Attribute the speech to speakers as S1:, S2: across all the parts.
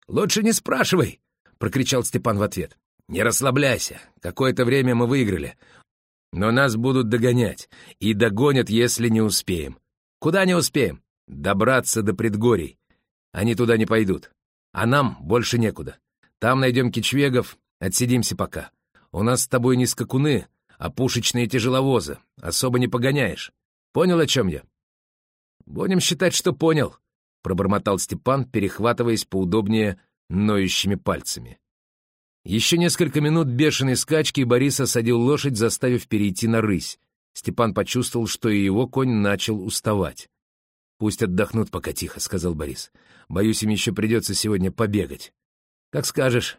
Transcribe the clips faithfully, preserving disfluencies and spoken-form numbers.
S1: «Лучше не спрашивай!» — прокричал Степан в ответ. «Не расслабляйся. Какое-то время мы выиграли. Но нас будут догонять. И догонят, если не успеем. Куда не успеем? Добраться до предгорий. Они туда не пойдут. А нам больше некуда. Там найдем кичвегов, отсидимся пока. У нас с тобой не скакуны, а пушечные тяжеловозы. Особо не погоняешь. Понял, о чем я?» «Будем считать, что понял», — пробормотал Степан, перехватываясь поудобнее ноющими пальцами. Еще несколько минут бешеной скачки, и Борис осадил лошадь, заставив перейти на рысь. Степан почувствовал, что и его конь начал уставать. «Пусть отдохнут пока тихо», — сказал Борис. «Боюсь, им еще придется сегодня побегать». «Как скажешь».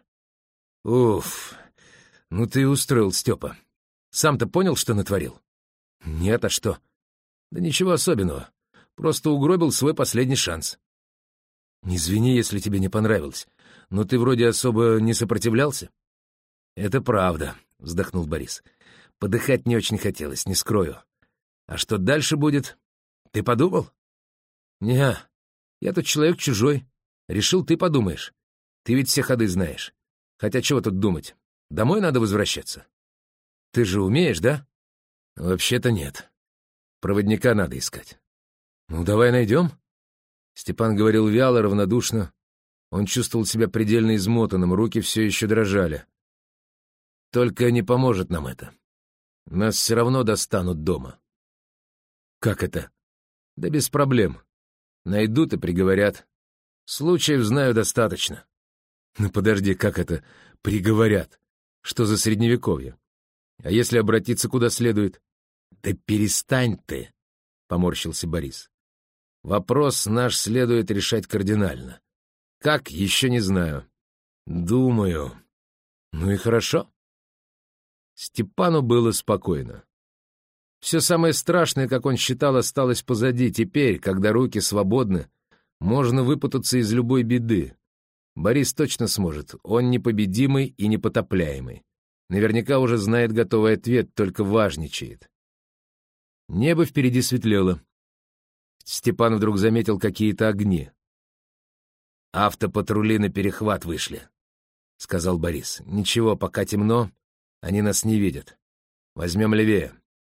S1: «Уф, ну ты и устроил, Степа. Сам-то понял, что натворил?» «Нет, а что?» «Да ничего особенного. Просто угробил свой последний шанс». «Извини, если тебе не понравилось, но ты вроде особо не сопротивлялся». «Это правда», — вздохнул Борис. «Подыхать не очень хотелось, не скрою. А что дальше будет? Ты подумал?» «Не, я тут человек чужой. Решил, ты подумаешь. Ты ведь все ходы знаешь. Хотя чего тут думать? Домой надо возвращаться. Ты же умеешь, да?» «Вообще-то нет. Проводника надо искать». «Ну, давай найдем». Степан говорил вяло, равнодушно. Он чувствовал себя предельно измотанным, руки все еще дрожали. «Только не поможет нам это. Нас все равно достанут дома». «Как это?» «Да без проблем. Найдут и приговорят. Случаев знаю достаточно». «Ну подожди, как это приговорят? Что за средневековье? А если обратиться куда следует?» «Да перестань ты», — поморщился Борис. «Вопрос наш следует решать кардинально. Как, еще не знаю. Думаю. Ну и хорошо». Степану было спокойно. Все самое страшное, как он считал, осталось позади. Теперь, когда руки свободны, можно выпутаться из любой беды. Борис точно сможет. Он непобедимый и непотопляемый. Наверняка уже знает готовый ответ, только важничает. Небо впереди светлело. Степан вдруг заметил какие-то огни. «Автопатрули на перехват вышли», — сказал Борис. «Ничего, пока темно, они нас не видят. Возьмем левее».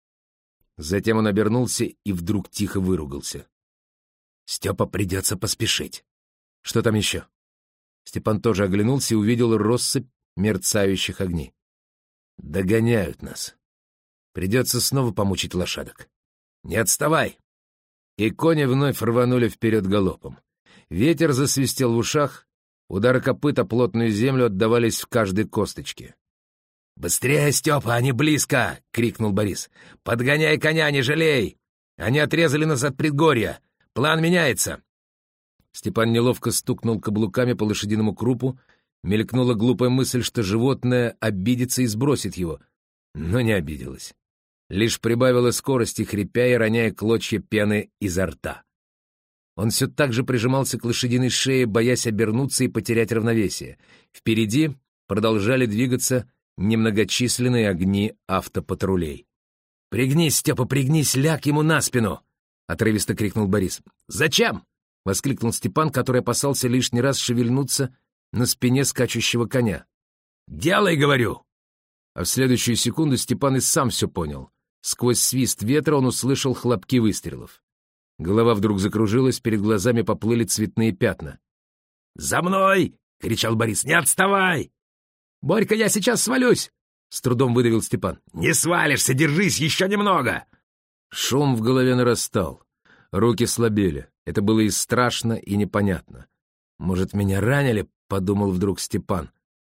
S1: Затем он обернулся и вдруг тихо выругался. «Степа, придется поспешить». «Что там еще?» Степан тоже оглянулся и увидел россыпь мерцающих огней. «Догоняют нас. Придется снова помучить лошадок. Не отставай!» И кони вновь рванули вперед галопом. Ветер засвистел в ушах, удары копыт о плотную землю отдавались в каждой косточке. «Быстрее, Степа, они близко!» — крикнул Борис. «Подгоняй коня, не жалей! Они отрезали нас от предгорья! План меняется!» Степан неловко стукнул каблуками по лошадиному крупу. Мелькнула глупая мысль, что животное обидится и сбросит его. Но не обиделось. Лишь прибавила скорости, хрипя и роняя клочья пены изо рта. Он все так же прижимался к лошадиной шее, боясь обернуться и потерять равновесие. Впереди продолжали двигаться немногочисленные огни автопатрулей. «Пригнись, Степа, пригнись, ляг ему на спину!» — отрывисто крикнул Борис. «Зачем?» — воскликнул Степан, который опасался лишний раз шевельнуться на спине скачущего коня. «Делай, говорю!» А в следующую секунду Степан и сам все понял. Сквозь свист ветра он услышал хлопки выстрелов. Голова вдруг закружилась, перед глазами поплыли цветные пятна. «За мной!» — кричал Борис. «Не отставай!» «Борька, я сейчас свалюсь!» — с трудом выдавил Степан. «Не свалишься, держись еще немного!» Шум в голове нарастал. Руки слабели. Это было и страшно, и непонятно. «Может, меня ранили?» — подумал вдруг Степан.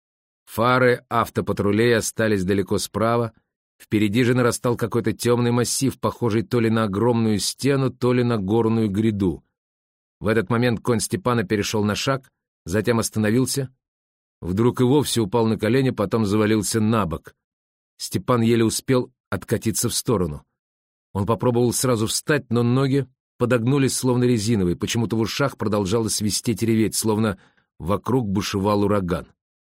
S1: Фары автопатрулей остались далеко справа. Впереди же нарастал какой-то темный массив, похожий то ли на огромную стену, то ли на горную гряду. В этот момент конь Степана перешел на шаг, затем остановился. Вдруг и вовсе упал на колени, потом завалился на бок. Степан еле успел откатиться в сторону. Он попробовал сразу встать, но ноги подогнулись, словно резиновые. Почему-то в ушах продолжало свистеть и реветь, словно вокруг бушевал ураган.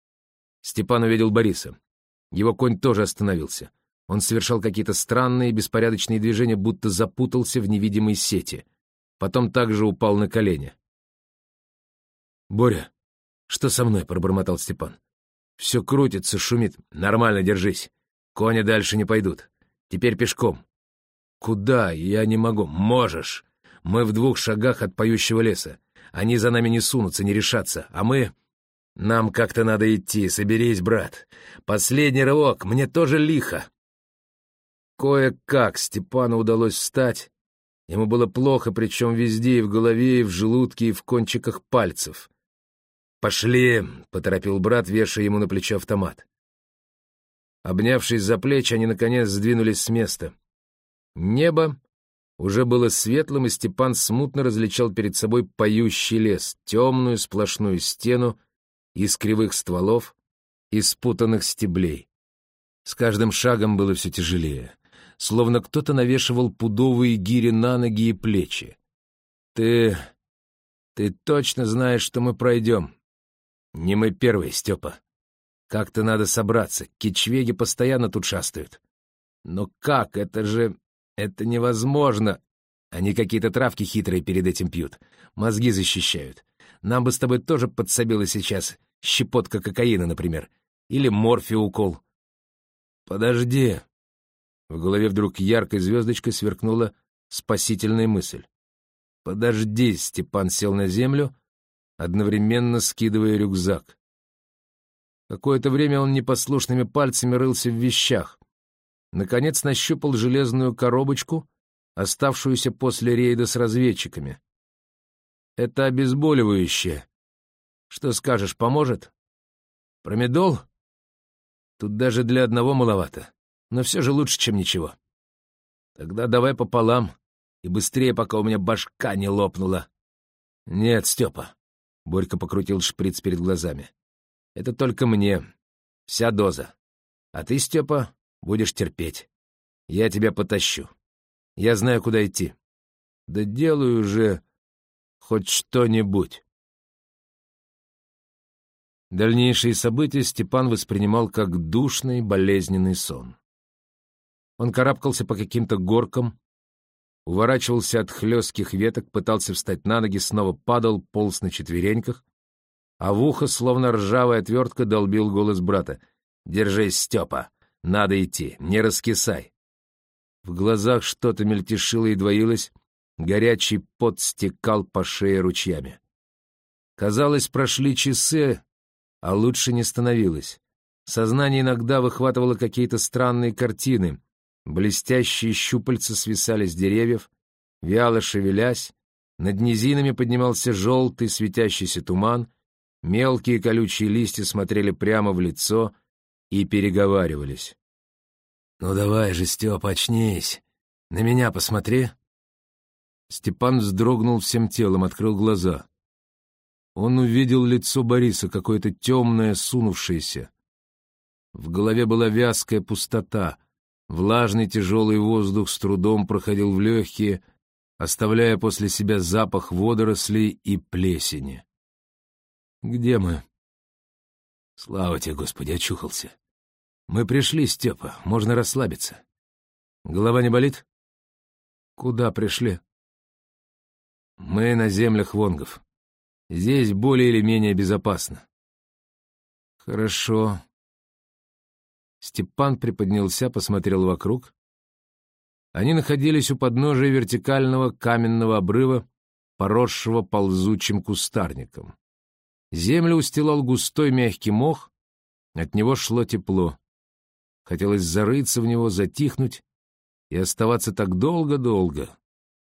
S1: Степан увидел Бориса. Его конь тоже остановился. Он совершал какие-то странные, беспорядочные движения, будто запутался в невидимой сети. Потом также упал на колени. «Боря, «Что со мной?» — пробормотал Степан. «Все крутится, шумит. Нормально, держись. Кони дальше не пойдут. Теперь пешком». «Куда? Я не могу». «Можешь. Мы в двух шагах от поющего леса. Они за нами не сунутся, не решатся. А мы... Нам как-то надо идти. Соберись, брат. Последний рывок. Мне тоже лихо». Кое-как Степану удалось встать. Ему было плохо, причем везде, и в голове, и в желудке, и в кончиках пальцев. «Пошли!» — поторопил брат, вешая ему на плечо автомат. Обнявшись за плечи, они, наконец, сдвинулись с места. Небо уже было светлым, и Степан смутно различал перед собой поющий лес, темную сплошную стену из кривых стволов и спутанных стеблей. С каждым шагом было все тяжелее, словно кто-то навешивал пудовые гири на ноги и плечи. «Ты... ты точно знаешь, что мы пройдем?» «Не мы первые, Степа. Как-то надо собраться, кичвеги постоянно тут шастают». «Но как? Это же... это невозможно!» Они какие-то травки хитрые перед этим пьют, мозги защищают. Нам бы с тобой тоже подсобило сейчас щепотка кокаина, например, или морфий-укол». «Подожди!» В голове вдруг яркой звездочкой сверкнула спасительная мысль. «Подожди!» — Степан сел на землю, одновременно скидывая рюкзак. Какое-то время он непослушными пальцами рылся в вещах. Наконец нащупал железную коробочку, оставшуюся после рейда с разведчиками. «Это обезболивающее. Что скажешь, поможет? Промедол? Тут даже для одного маловато, но все же лучше, чем ничего. Тогда давай пополам, и быстрее, пока у меня башка не лопнула». «Нет, Степа», — Борька покрутил шприц перед глазами, — «это только мне. Вся доза. А ты, Степа, будешь терпеть. Я тебя потащу. Я знаю, куда идти. Да делай уже хоть что-нибудь». Дальнейшие события Степан воспринимал как душный, болезненный сон. Он карабкался по каким-то горкам, уворачивался от хлестких веток, пытался встать на ноги, снова падал, полз на четвереньках, а в ухо, словно ржавая отвертка, долбил голос брата. «Держись, Степа! Надо идти! Не раскисай!» В глазах что-то мельтешило и двоилось, горячий пот стекал по шее ручьями. Казалось, прошли часы, а лучше не становилось. Сознание иногда выхватывало какие-то странные картины. Блестящие щупальца свисали с деревьев, вяло шевелясь, над низинами поднимался желтый светящийся туман, мелкие колючие листья смотрели прямо в лицо и переговаривались. «Ну давай же, Степа, очнись! На меня посмотри!» Степан вздрогнул всем телом, открыл глаза. Он увидел лицо Бориса, какое-то темное, сунувшееся. В голове была вязкая пустота, влажный тяжелый воздух с трудом проходил в легкие, оставляя после себя запах водорослей и плесени. «Где мы?» «Слава тебе, Господи, очухался. Мы пришли, Степа, можно расслабиться. Голова не болит?» «Куда пришли?» «Мы на землях вонгов. Здесь более или менее безопасно». «Хорошо». Степан приподнялся, посмотрел вокруг. Они находились у подножия вертикального каменного обрыва, поросшего ползучим кустарником. Землю устилал густой мягкий мох, от него шло тепло. Хотелось зарыться в него, затихнуть и оставаться так долго-долго.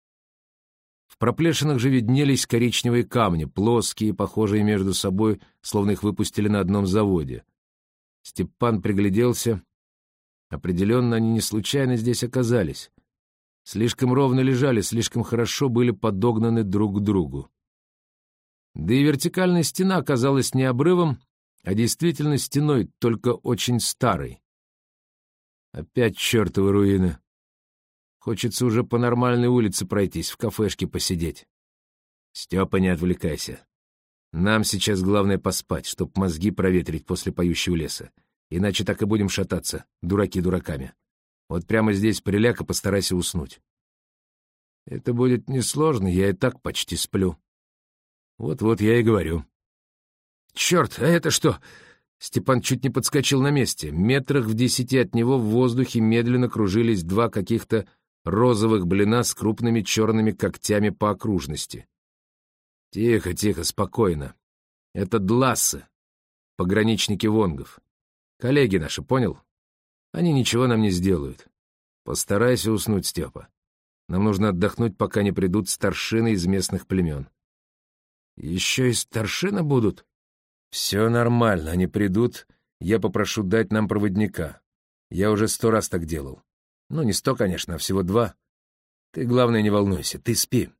S1: В проплешинах же виднелись коричневые камни, плоские, похожие между собой, словно их выпустили на одном заводе. Степан пригляделся. Определенно, они не случайно здесь оказались. Слишком ровно лежали, слишком хорошо были подогнаны друг к другу. Да и вертикальная стена оказалась не обрывом, а действительно стеной, только очень старой. Опять чертовы руины. Хочется уже по нормальной улице пройтись, в кафешке посидеть. Степа, не отвлекайся. Нам сейчас главное поспать, чтоб мозги проветрить после поющего леса. Иначе так и будем шататься, дураки дураками. Вот прямо здесь приляг и постарайся уснуть. Это будет несложно, я и так почти сплю. Вот-вот я и говорю. Черт, а это что?» Степан чуть не подскочил на месте. Метрах в десяти от него в воздухе медленно кружились два каких-то розовых блина с крупными черными когтями по окружности. «Тихо, тихо, спокойно. Это длассы, пограничники вонгов. Коллеги наши, понял? Они ничего нам не сделают. Постарайся уснуть, Степа. Нам нужно отдохнуть, пока не придут старшины из местных племен». «Еще и старшины будут?» «Все нормально, они придут, я попрошу дать нам проводника. Я уже сто раз так делал. Ну, не сто, конечно, а всего два. Ты, главное, не волнуйся, ты спи».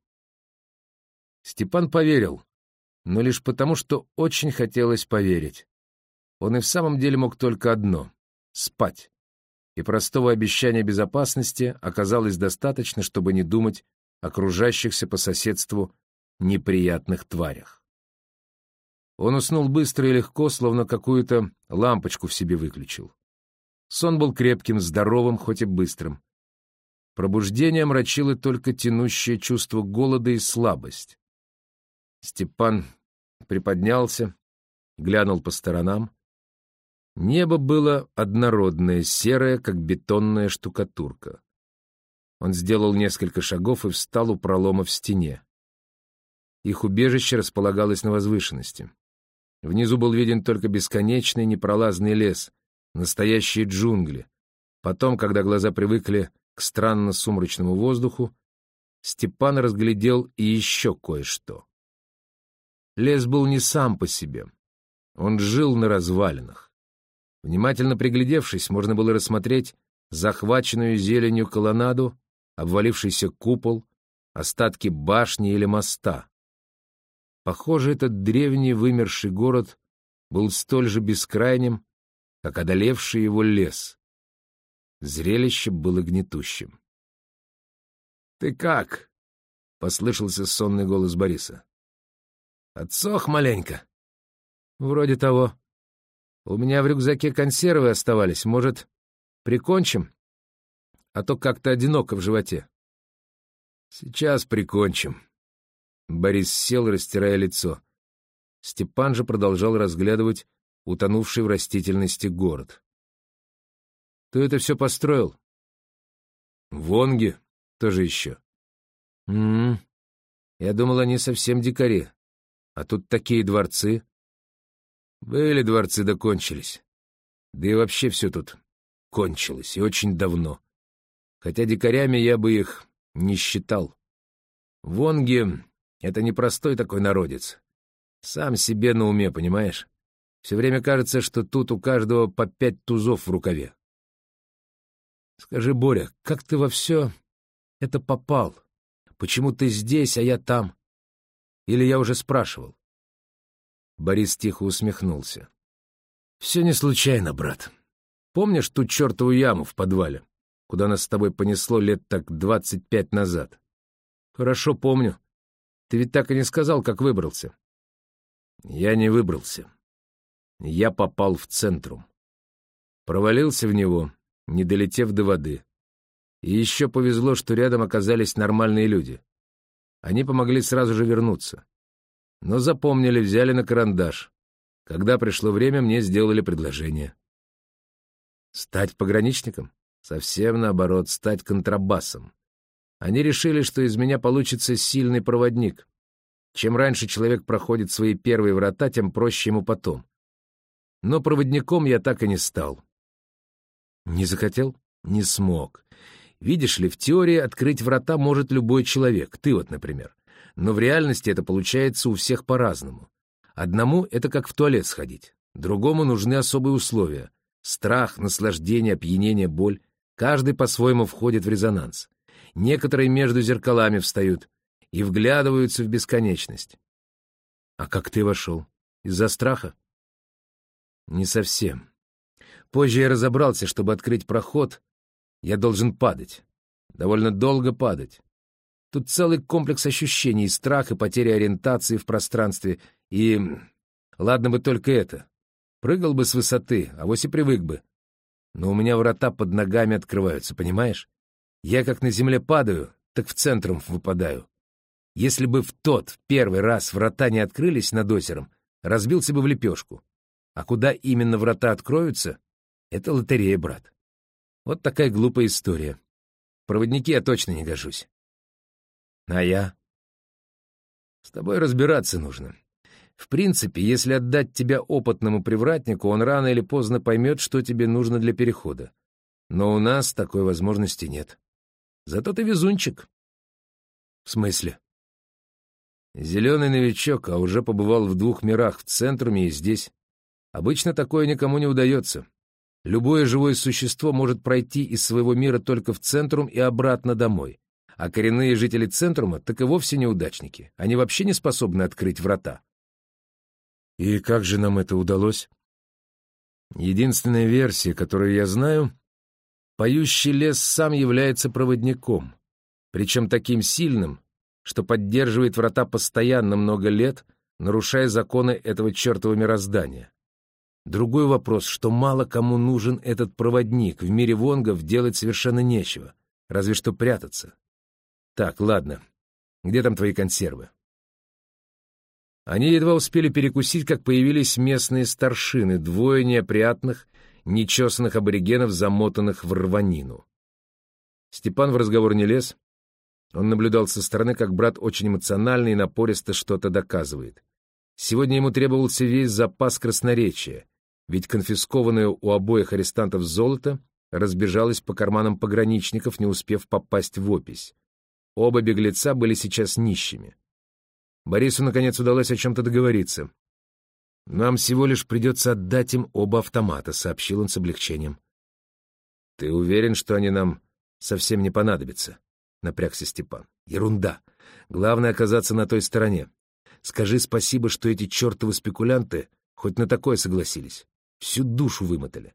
S1: Степан поверил, но лишь потому, что очень хотелось поверить. Он и в самом деле мог только одно — спать. И простого обещания безопасности оказалось достаточно, чтобы не думать о окружающихся по соседству неприятных тварях. Он уснул быстро и легко, словно какую-то лампочку в себе выключил. Сон был крепким, здоровым, хоть и быстрым. Пробуждение омрачило только тянущее чувство голода и слабость. Степан приподнялся, глянул по сторонам. Небо было однородное, серое, как бетонная штукатурка. Он сделал несколько шагов и встал у пролома в стене. Их убежище располагалось на возвышенности. Внизу был виден только бесконечный непролазный лес, настоящие джунгли. Потом, когда глаза привыкли к странно сумрачному воздуху, Степан разглядел и еще кое-что. Лес был не сам по себе. Он жил на развалинах. Внимательно приглядевшись, можно было рассмотреть захваченную зеленью колоннаду, обвалившийся купол, остатки башни или моста. Похоже, этот древний вымерший город был столь же бескрайним, как одолевший его лес. Зрелище было гнетущим. «Ты как?» — послышался сонный голос Бориса. «Отсох маленько?» «Вроде того. У меня в рюкзаке консервы оставались. Может, прикончим? А то как-то одиноко в животе». «Сейчас прикончим». Борис сел, растирая лицо. Степан же продолжал разглядывать утонувший в растительности город. «Кто это все построил?» «Вонги. Тоже еще». «М-м. Я думал, они совсем дикари. А тут такие дворцы». «Были дворцы, да кончились. Да и вообще все тут кончилось, и очень давно. Хотя дикарями я бы их не считал. Вонги — это непростой такой народец. Сам себе на уме, понимаешь? Все время кажется, что тут у каждого по пять тузов в рукаве. Скажи, Боря, как ты во все это попал? Почему ты здесь, а я там? Или я уже спрашивал?» Борис тихо усмехнулся. «Все не случайно, брат. Помнишь ту чертову яму в подвале, куда нас с тобой понесло лет так двадцать пять назад?» «Хорошо помню. Ты ведь так и не сказал, как выбрался». «Я не выбрался. Я попал в центрум. Провалился в него, не долетев до воды. И еще повезло, что рядом оказались нормальные люди. Они помогли сразу же вернуться. Но запомнили, взяли на карандаш. Когда пришло время, мне сделали предложение». «Стать пограничником?» «Совсем наоборот, стать контрабасом. Они решили, что из меня получится сильный проводник. Чем раньше человек проходит свои первые врата, тем проще ему потом. Но проводником я так и не стал». «Не захотел?» «Не смог. Видишь ли, в теории открыть врата может любой человек, ты вот, например. Но в реальности это получается у всех по-разному. Одному это как в туалет сходить, другому нужны особые условия. Страх, наслаждение, опьянение, боль. Каждый по-своему входит в резонанс. Некоторые между зеркалами встают и вглядываются в бесконечность». «А как ты вошел? Из-за страха?» «Не совсем. Позже я разобрался, чтобы открыть проход, я должен падать. Довольно долго падать. Тут целый комплекс ощущений, страх и потеря ориентации в пространстве. И... ладно бы только это. Прыгал бы с высоты, авось и привык бы. Но у меня врата под ногами открываются, понимаешь? Я как на земле падаю, так в центрум выпадаю. Если бы в тот, в первый раз врата не открылись над озером, разбился бы в лепешку. А куда именно врата откроются — это лотерея, брат. Вот такая глупая история. В проводники я точно не гожусь. А я? С тобой разбираться нужно. В принципе, если отдать тебя опытному привратнику, он рано или поздно поймет, что тебе нужно для перехода. Но у нас такой возможности нет. Зато ты везунчик. В смысле? Зеленый новичок, а уже побывал в двух мирах, в Центруме и здесь. Обычно такое никому не удается. Любое живое существо может пройти из своего мира только в Центрум и обратно домой. А коренные жители Центрума так и вовсе неудачники. Они вообще не способны открыть врата. И как же нам это удалось? Единственная версия, которую я знаю, поющий лес сам является проводником, причем таким сильным, что поддерживает врата постоянно много лет, нарушая законы этого чертова мироздания. Другой вопрос, что мало кому нужен этот проводник, в мире вонгов делать совершенно нечего, разве что прятаться. Так, ладно, где там твои консервы? Они едва успели перекусить, как появились местные старшины, двое неопрятных, нечесанных аборигенов, замотанных в рванину. Степан в разговор не лез. Он наблюдал со стороны, как брат очень эмоционально и напористо что-то доказывает. Сегодня ему требовался весь запас красноречия, ведь конфискованное у обоих арестантов золото разбежалось по карманам пограничников, не успев попасть в опись. Оба беглеца были сейчас нищими. Борису, наконец, удалось о чем-то договориться. «Нам всего лишь придется отдать им оба автомата», — сообщил он с облегчением. «Ты уверен, что они нам совсем не понадобятся?» — напрягся Степан. «Ерунда. Главное — оказаться на той стороне. Скажи спасибо, что эти чертовы спекулянты хоть на такое согласились. Всю душу вымотали».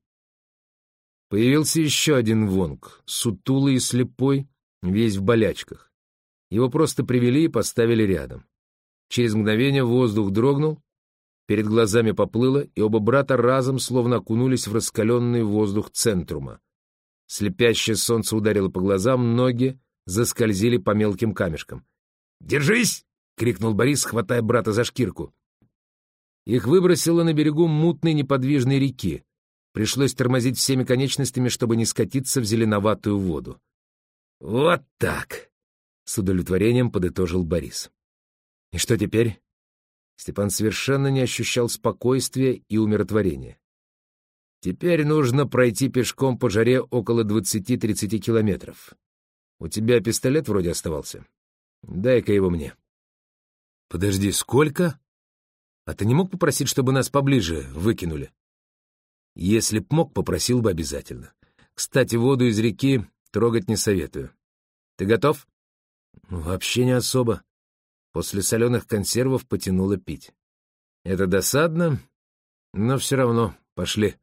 S1: Появился еще один вонг, сутулый и слепой, весь в болячках. Его просто привели и поставили рядом. Через мгновение воздух дрогнул, перед глазами поплыло, и оба брата разом словно окунулись в раскаленный воздух Центрума. Слепящее солнце ударило по глазам, ноги заскользили по мелким камешкам. «Держись!» — крикнул Борис, хватая брата за шкирку. Их выбросило на берегу мутной неподвижной реки. Пришлось тормозить всеми конечностями, чтобы не скатиться в зеленоватую воду. «Вот так!» — с удовлетворением подытожил Борис. «И что теперь?» Степан совершенно не ощущал спокойствия и умиротворения. «Теперь нужно пройти пешком по жаре около двадцати-тридцати километров. У тебя пистолет вроде оставался. Дай-ка его мне». «Подожди, сколько? А ты не мог попросить, чтобы нас поближе выкинули?» «Если б мог, попросил бы обязательно. Кстати, воду из реки трогать не советую. Ты готов?» «Вообще не особо». После соленых консервов потянуло пить. «Это досадно, но все равно. Пошли».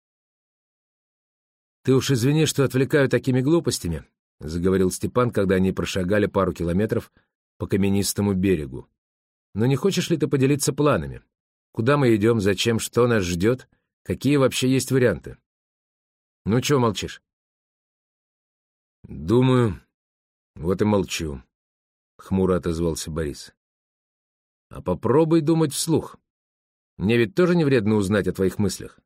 S1: «Ты уж извини, что отвлекаю такими глупостями», — заговорил Степан, когда они прошагали пару километров по каменистому берегу. «Но не хочешь ли ты поделиться планами? Куда мы идем, зачем, что нас ждет, какие вообще есть варианты? Ну, чего молчишь?» «Думаю, вот и молчу», — хмуро отозвался Борис. «А попробуй думать вслух. Мне ведь тоже не вредно узнать о твоих мыслях».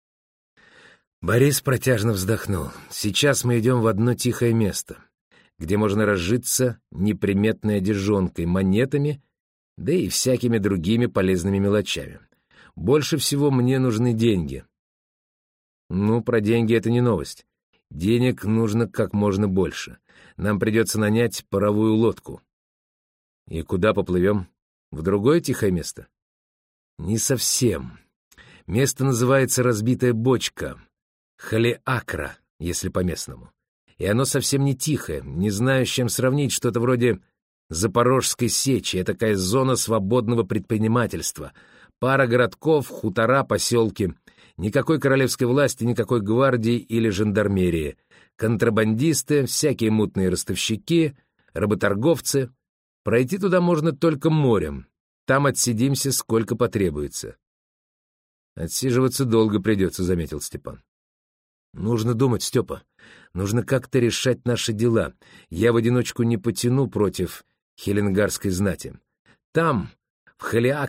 S1: Борис протяжно вздохнул. «Сейчас мы идем в одно тихое место, где можно разжиться неприметной одежонкой, монетами, да и всякими другими полезными мелочами. Больше всего мне нужны деньги». «Ну, про деньги это не новость. Денег нужно как можно больше. Нам придется нанять паровую лодку». «И куда поплывем? В другое тихое место?» «Не совсем. Место называется «Разбитая бочка», Халеакра, если по-местному. И оно совсем не тихое, не знаю, с чем сравнить, что-то вроде Запорожской сечи, такая зона свободного предпринимательства. Пара городков, хутора, поселки. Никакой королевской власти, никакой гвардии или жандармерии. Контрабандисты, всякие мутные ростовщики, работорговцы. Пройти туда можно только морем. Там отсидимся, сколько потребуется. «Отсиживаться долго придется», — заметил Степан. «Нужно думать, Степа. Нужно как-то решать наши дела. Я в одиночку не потяну против хеленгарской знати. Там, в Халеакре,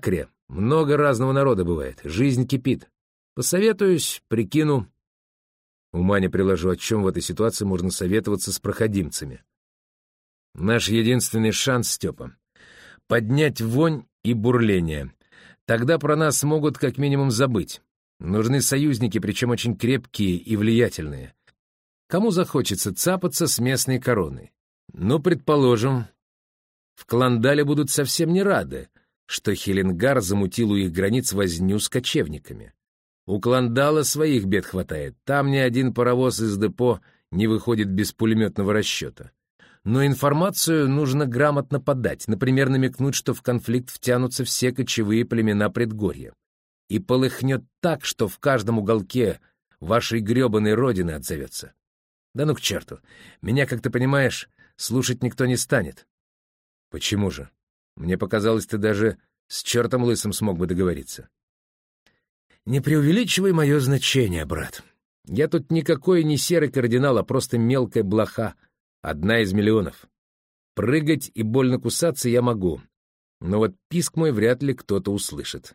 S1: Много разного народа бывает, жизнь кипит. Посоветуюсь, прикину. Ума не приложу, о чем в этой ситуации можно советоваться с проходимцами. Наш единственный шанс, Степа, поднять вонь и бурление. Тогда про нас могут как минимум забыть. Нужны союзники, причем очень крепкие и влиятельные. Кому захочется цапаться с местной короной? Ну, предположим, в Кландале будут совсем не рады, что Хеленгар замутил у их границ возню с кочевниками. У Кландала своих бед хватает, там ни один паровоз из депо не выходит без пулеметного расчета. Но информацию нужно грамотно подать, например, намекнуть, что в конфликт втянутся все кочевые племена предгорья. И полыхнет так, что в каждом уголке вашей гребаной родины отзовется. Да ну к черту, меня, как ты понимаешь, слушать никто не станет. Почему же? Мне показалось, ты даже с чертом лысым смог бы договориться. Не преувеличивай мое значение, брат. Я тут никакой не серый кардинал, а просто мелкая блоха, одна из миллионов. Прыгать и больно кусаться я могу, но вот писк мой вряд ли кто-то услышит.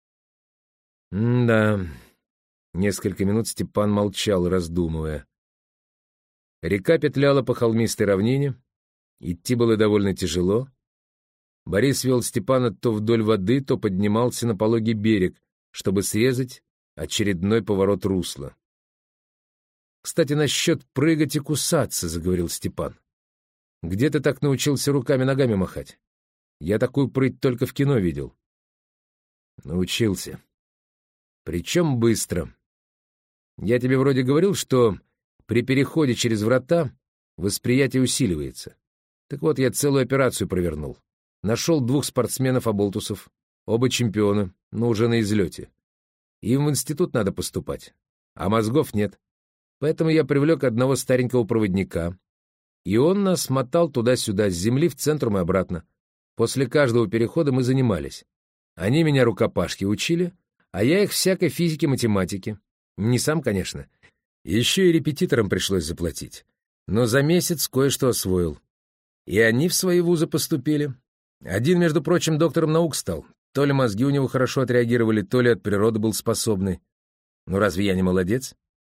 S1: М-да. Несколько минут Степан молчал, раздумывая. Река петляла по холмистой равнине, идти было довольно тяжело. Борис вел Степана то вдоль воды, то поднимался на пологий берег, чтобы срезать очередной поворот русла. «Кстати, насчет прыгать и кусаться», — заговорил Степан. «Где ты так научился руками-ногами махать? Я такую прыть только в кино видел». «Научился. Причем быстро. Я тебе вроде говорил, что при переходе через врата восприятие усиливается. Так вот, я целую операцию провернул. Нашел двух спортсменов-оболтусов, оба чемпионы, но уже на излете. Им в институт надо поступать, а мозгов нет. Поэтому я привлек одного старенького проводника, и он нас мотал туда-сюда, с земли в центрум и обратно. После каждого перехода мы занимались. Они меня рукопашке учили, а я их всякой физике-математике. Не сам, конечно. Еще и репетиторам пришлось заплатить. Но за месяц кое-что освоил. И они в свои вузы поступили. Один, между прочим, доктором наук стал. То ли мозги у него хорошо отреагировали, то ли от природы был способный. Ну разве я не молодец?